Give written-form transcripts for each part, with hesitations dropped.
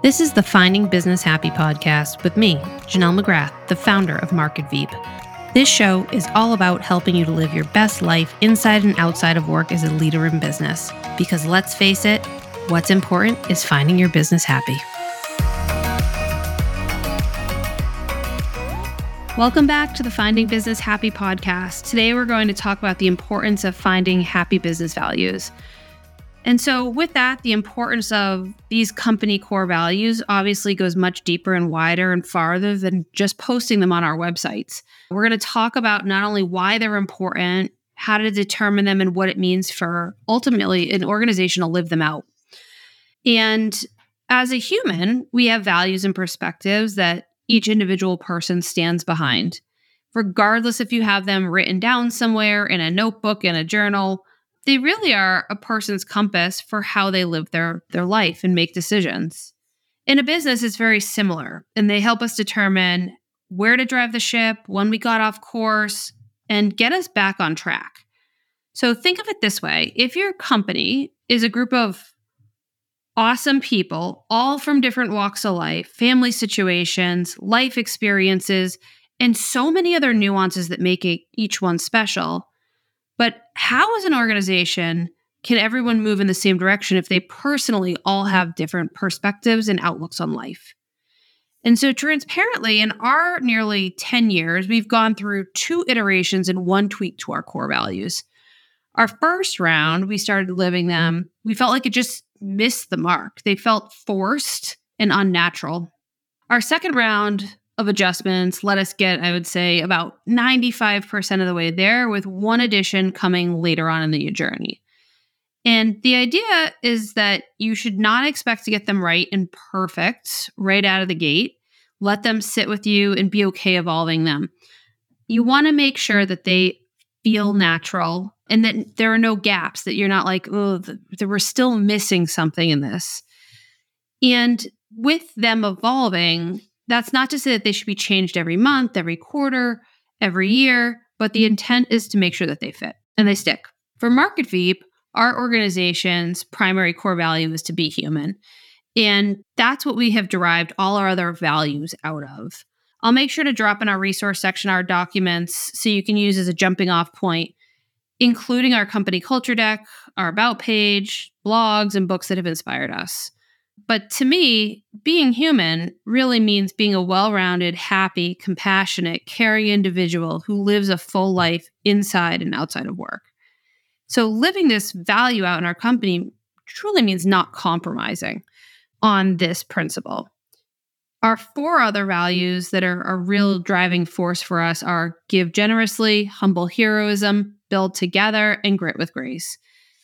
This is the Finding Business Happy podcast with me, Janelle McGrath, the founder of Market Veep. This show is all about helping you to live your best life inside and outside of work as a leader in business. Because let's face it, what's important is finding your business happy. Welcome back to the Finding Business Happy podcast. Today we're going to talk about the importance of finding happy business values. And so with that, the importance of these company core values obviously goes much deeper and wider and farther than just posting them on our websites. We're going to talk about not only why they're important, how to determine them, and what it means for ultimately an organization to live them out. And as a human, we have values and perspectives that each individual person stands behind. Regardless if you have them written down somewhere in a notebook, in a journal, they really are a person's compass for how they live their life and make decisions. In a business, it's very similar, and they help us determine where to drive the ship, when we got off course, and get us back on track. So think of it this way. If your company is a group of awesome people, all from different walks of life, family situations, life experiences, and so many other nuances that make each one special, but how as an organization can everyone move in the same direction if they personally all have different perspectives and outlooks on life? And so transparently, in our nearly 10 years, we've gone through 2 iterations and 1 tweak to our core values. Our first round, we started living them. We felt like it just missed the mark. They felt forced and unnatural. Our second round of adjustments let us get, I would say, about 95% of the way there, with 1 addition coming later on in the journey. And the idea is that you should not expect to get them right and perfect right out of the gate. Let them sit with you and be okay evolving them. You want to make sure that they feel natural and that there are no gaps, that you're not like, oh, we're still missing something in this. And with them evolving, that's not to say that they should be changed every month, every quarter, every year, but the intent is to make sure that they fit and they stick. For Market Veep, our organization's primary core value is to be human. And that's what we have derived all our other values out of. I'll make sure to drop in our resource section our documents so you can use as a jumping off point, including our company culture deck, our about page, blogs, and books that have inspired us. But to me, being human really means being a well-rounded, happy, compassionate, caring individual who lives a full life inside and outside of work. So living this value out in our company truly means not compromising on this principle. Our 4 other values that are a real driving force for us are give generously, humble heroism, build together, and grit with grace.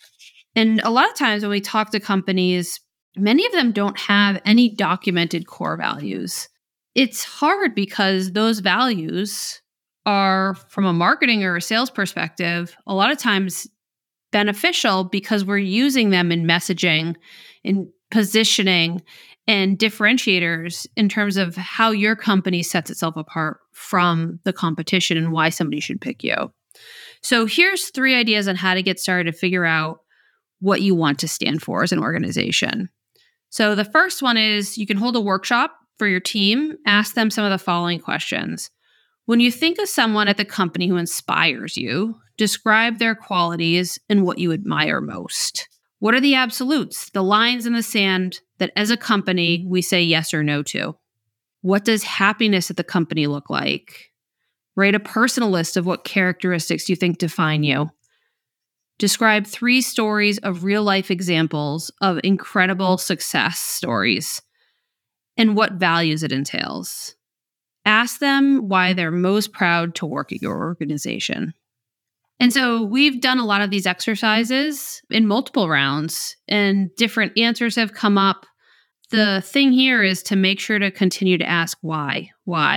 And a lot of times when we talk to companies, many of them don't have any documented core values. It's hard because those values are, from a marketing or a sales perspective, a lot of times beneficial because we're using them in messaging, in positioning, and differentiators in terms of how your company sets itself apart from the competition and why somebody should pick you. So here's 3 ideas on how to get started to figure out what you want to stand for as an organization. So the first one is you can hold a workshop for your team. Ask them some of the following questions. When you think of someone at the company who inspires you, describe their qualities and what you admire most. What are the absolutes, the lines in the sand that as a company we say yes or no to? What does happiness at the company look like? Write a personal list of what characteristics you think define you. Describe 3 stories of real-life examples of incredible success stories and what values it entails. Ask them why they're most proud to work at your organization. And so we've done a lot of these exercises in multiple rounds, and different answers have come up. The thing here is to make sure to continue to ask why,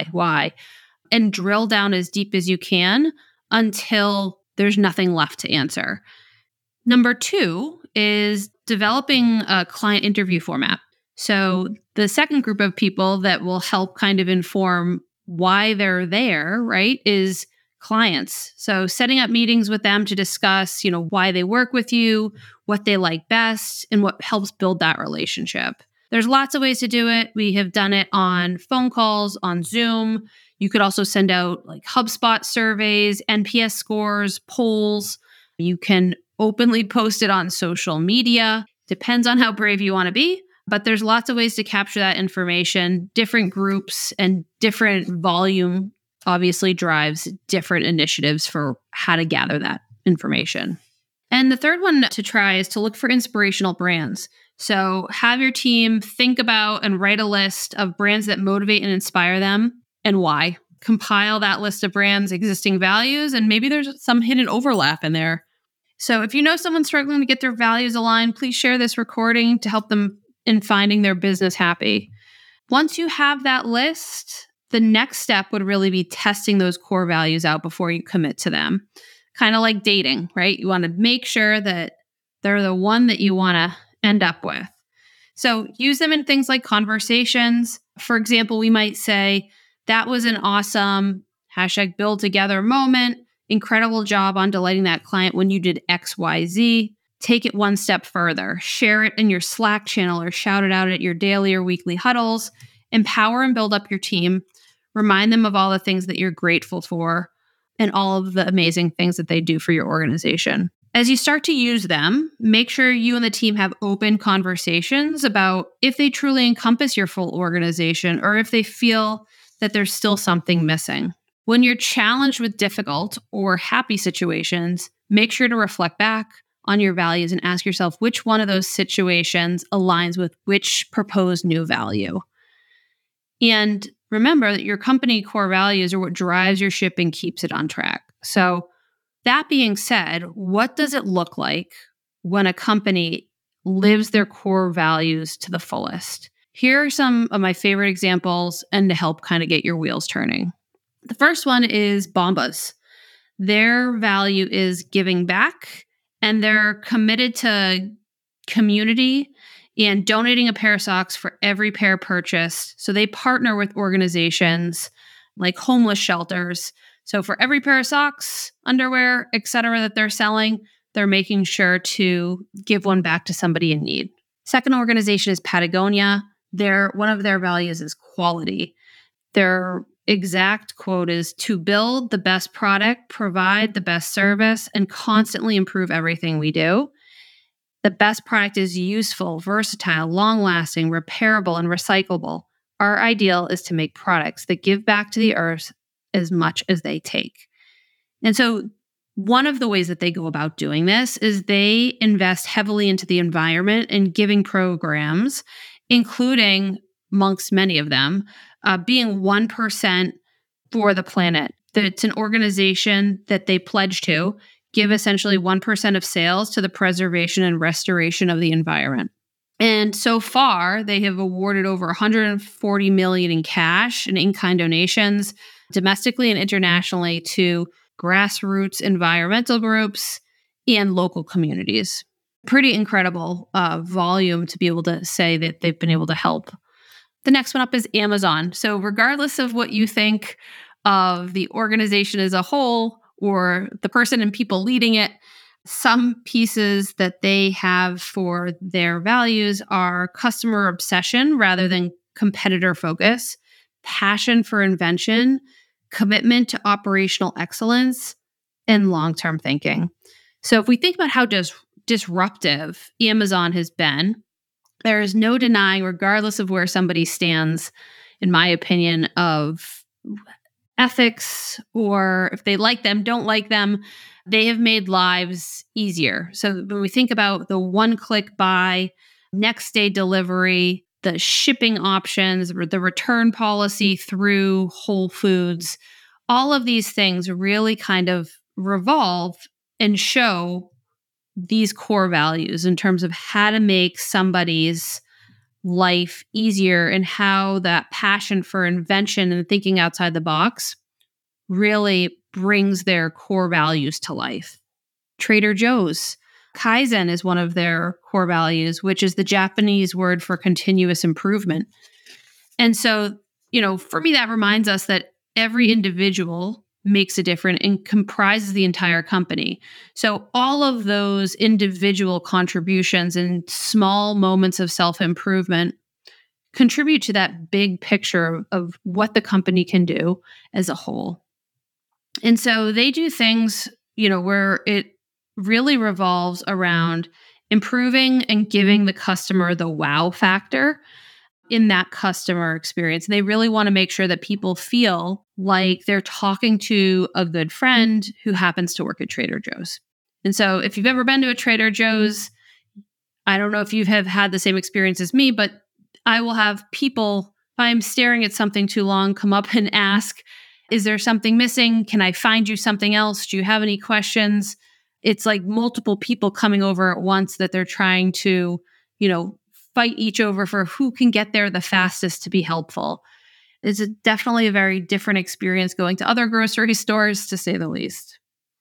and drill down as deep as you can until there's nothing left to answer. Number 2 is developing a client interview format. So the second group of people that will help kind of inform why they're there, right, is clients. So setting up meetings with them to discuss, why they work with you, what they like best, and what helps build that relationship. There's lots of ways to do it. We have done it on phone calls, on Zoom. You could also send out like HubSpot surveys, NPS scores, polls. You can openly post it on social media. Depends on how brave you want to be, but there's lots of ways to capture that information. Different groups and different volume obviously drives different initiatives for how to gather that information. And the third one to try is to look for inspirational brands. So have your team think about and write a list of brands that motivate and inspire them and why. Compile that list of brands' existing values, and maybe there's some hidden overlap in there. So if you know someone struggling to get their values aligned, please share this recording to help them in finding their business happy. Once you have that list, the next step would really be testing those core values out before you commit to them. Kind of like dating, right? You want to make sure that they're the one that you want to end up with. So use them in things like conversations. For example, we might say, that was an awesome #build together moment. Incredible job on delighting that client when you did XYZ. Take it one step further. Share it in your Slack channel or shout it out at your daily or weekly huddles. Empower and build up your team. Remind them of all the things that you're grateful for and all of the amazing things that they do for your organization. As you start to use them, make sure you and the team have open conversations about if they truly encompass your full organization or if they feel that there's still something missing. When you're challenged with difficult or happy situations, make sure to reflect back on your values and ask yourself which one of those situations aligns with which proposed new value. And remember that your company core values are what drives your ship and keeps it on track. So that being said, what does it look like when a company lives their core values to the fullest? Here are some of my favorite examples and to help kind of get your wheels turning. The first one is Bombas. Their value is giving back, and they're committed to community and donating a pair of socks for every pair purchased. So they partner with organizations like homeless shelters. So for every pair of socks, underwear, etc. that they're selling, they're making sure to give one back to somebody in need. Second organization is Patagonia. One of their values is quality. Their exact quote is to build the best product, provide the best service, and constantly improve everything we do. The best product is useful, versatile, long-lasting, repairable, and recyclable. Our ideal is to make products that give back to the earth as much as they take. And so one of the ways that they go about doing this is they invest heavily into the environment and giving programs, including, amongst many of them, being 1% for the planet. It's an organization that they pledge to give essentially 1% of sales to the preservation and restoration of the environment. And so far, they have awarded over $140 million in cash and in-kind donations domestically and internationally to grassroots environmental groups and local communities. Pretty incredible volume to be able to say that they've been able to help. The next one up is Amazon. So regardless of what you think of the organization as a whole or the person and people leading it, some pieces that they have for their values are customer obsession rather than competitor focus, passion for invention, commitment to operational excellence, and long-term thinking. So if we think about how disruptive Amazon has been, there is no denying, regardless of where somebody stands, in my opinion, of ethics or if they like them, don't like them, they have made lives easier. So when we think about the one-click buy, next day delivery, the shipping options, the return policy through Whole Foods, all of these things really kind of revolve and show these core values in terms of how to make somebody's life easier and how that passion for invention and thinking outside the box really brings their core values to life. Trader Joe's, Kaizen is one of their core values, which is the Japanese word for continuous improvement. And so, for me, that reminds us that every individual makes a difference and comprises the entire company. So all of those individual contributions and small moments of self-improvement contribute to that big picture of what the company can do as a whole. And so they do things, where it really revolves around improving and giving the customer the wow factor in that customer experience. And they really want to make sure that people feel like they're talking to a good friend who happens to work at Trader Joe's. And so if you've ever been to a Trader Joe's, I don't know if you have had the same experience as me, but I will have people, if I'm staring at something too long, come up and ask, is there something missing? Can I find you something else? Do you have any questions? It's like multiple people coming over at once that they're trying to, fight each over for who can get there the fastest to be helpful. It's definitely a very different experience going to other grocery stores, to say the least.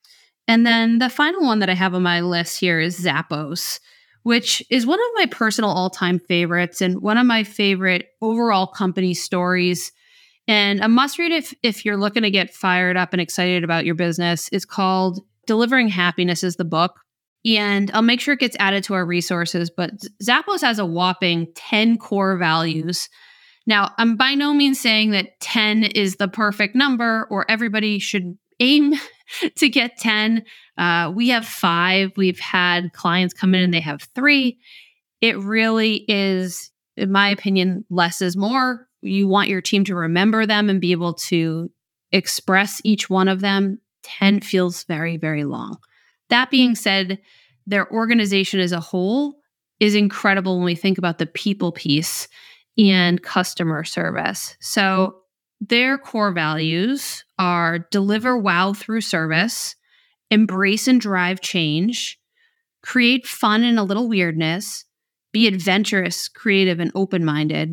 And then the final one that I have on my list here is Zappos, which is one of my personal all-time favorites and one of my favorite overall company stories. And a must-read if you're looking to get fired up and excited about your business. It's called Delivering Happiness is the book. And I'll make sure it gets added to our resources. But Zappos has a whopping 10 core values. Now, I'm by no means saying that 10 is the perfect number or everybody should aim to get 10. We have 5. We've had clients come in and they have 3. It really is, in my opinion, less is more. You want your team to remember them and be able to express each one of them. 10 feels very, very long. That being said, their organization as a whole is incredible when we think about the people piece and customer service. So their core values are deliver wow through service, embrace and drive change, create fun and a little weirdness, be adventurous, creative, and open-minded,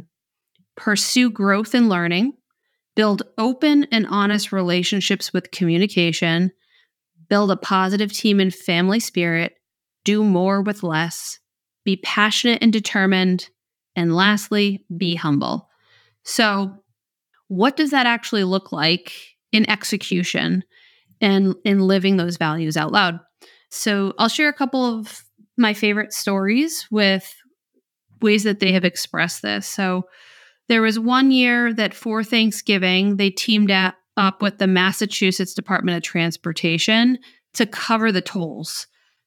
pursue growth and learning, build open and honest relationships with communication, build a positive team and family spirit, do more with less, be passionate and determined, and lastly, be humble. So what does that actually look like in execution and in living those values out loud? So I'll share a couple of my favorite stories with ways that they have expressed this. So there was one year that for Thanksgiving, they teamed up with the Massachusetts Department of Transportation to cover the tolls.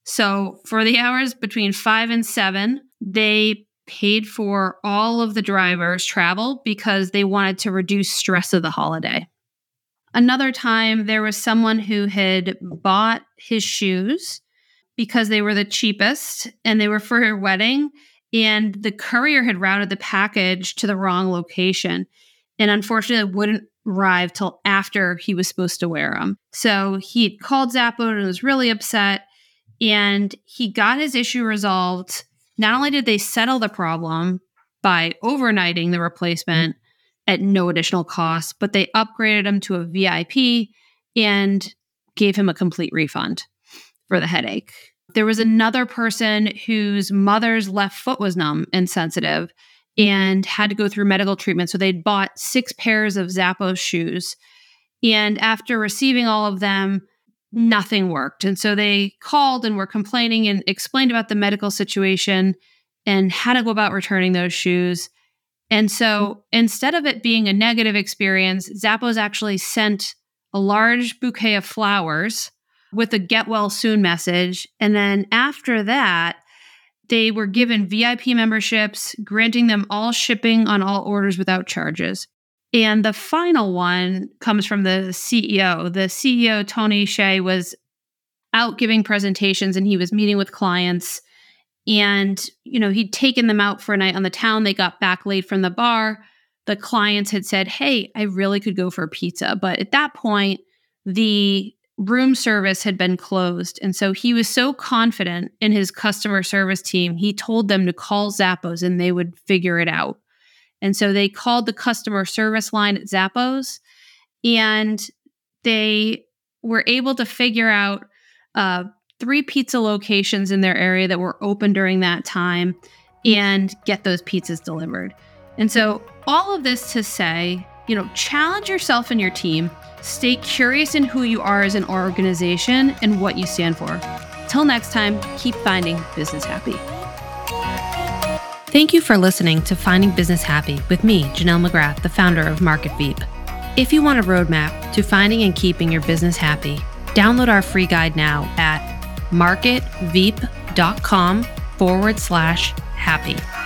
So for the hours between 5 and 7, they paid for all of the drivers' travel because they wanted to reduce stress of the holiday. Another time, there was someone who had bought his shoes because they were the cheapest and they were for her wedding, and the courier had routed the package to the wrong location and unfortunately wouldn't arrive till after he was supposed to wear them. So he called Zappos and was really upset, and he got his issue resolved. Not only did they settle the problem by overnighting the replacement at no additional cost, but they upgraded him to a VIP and gave him a complete refund for the headache. There was another person whose mother's left foot was numb and sensitive and had to go through medical treatment. So they'd bought 6 pairs of Zappos shoes. And after receiving all of them, nothing worked. And so they called and were complaining and explained about the medical situation and how to go about returning those shoes. And so instead of it being a negative experience, Zappos actually sent a large bouquet of flowers with a get well soon message. And then after that, they were given VIP memberships, granting them all shipping on all orders without charges. And the final one comes from the CEO. The CEO, Tony Hsieh, was out giving presentations and he was meeting with clients. And, he'd taken them out for a night on the town. They got back late from the bar. The clients had said, hey, I really could go for a pizza. But at that point, the room service had been closed. And so he was so confident in his customer service team, he told them to call Zappos and they would figure it out. And so they called the customer service line at Zappos, and they were able to figure out 3 pizza locations in their area that were open during that time and get those pizzas delivered. And so all of this to say, challenge yourself and your team. Stay curious in who you are as an organization and what you stand for. Till next time, keep finding business happy. Thank you for listening to Finding Business Happy with me, Janelle McGrath, the founder of Market Veep. If you want a roadmap to finding and keeping your business happy, download our free guide now at marketveep.com/happy.